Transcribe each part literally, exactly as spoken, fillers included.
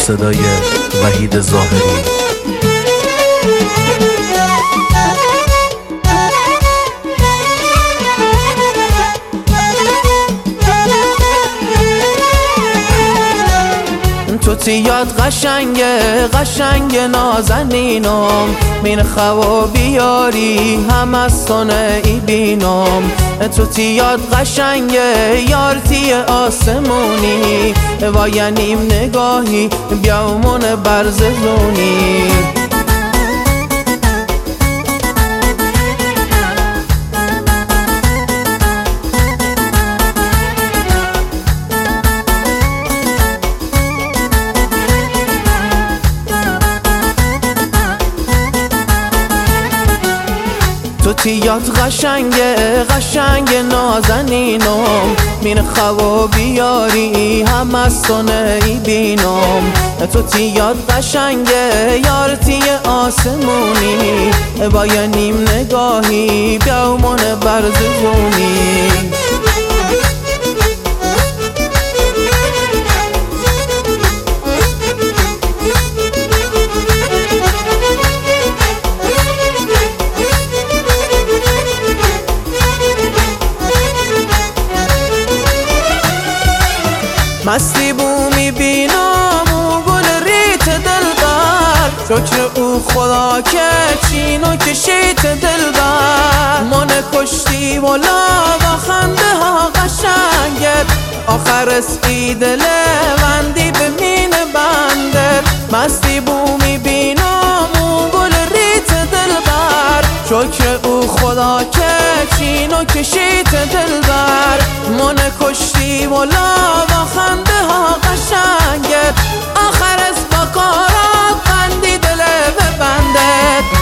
صدای وحید ظاهری. تو تیاد قشنگه قشنگ نازنینم، من خوا بیاری هم از تونه ای بینم. تو تیاد قشنگه یارتی آسمونی، و ینیم نگاهی بیامون برززونی. تو تیاد قشنگه قشنگ نازنینم، من خوا بیاری هم از تونه ای بینم. تو تیاد قشنگه یارتی آسمونی، با ینیم نگاهی بیامون برززونی. مستی بو میبینم و گل ریت دلبر، شکر او خدا که چینو کشیت دلبر. من کشتی والا با خنده ها قشنگت، آخر اسقی دل وندی به مین بندت. مستی بو میبینم و گل ریت دلبر، شکر او خدا که چینو کشیت دلبر. من کشتی والا با خنده ها قشنگت، آخر از با کارا بندی دل به بندت.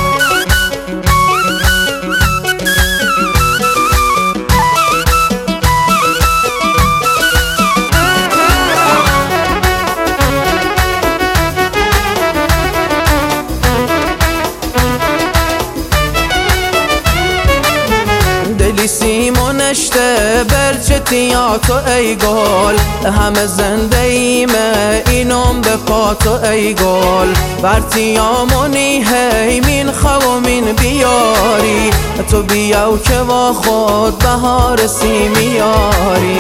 دلی سیمونشته برچتی یا تو ای گل، همه زنده ایمه اینم به پا تو ای گل. برتیامونی هی من خوا من بیاری، تو بیاو که با خود بهار سیمیاری.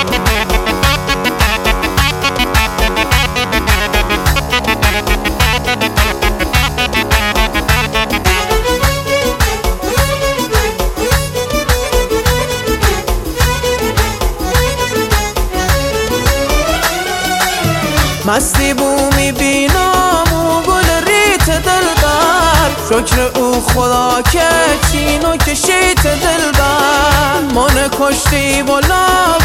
مستی بو میبینم و گل ریت دلبر، شکر او خدا که چینو کشیت دلبر. من کشتی والا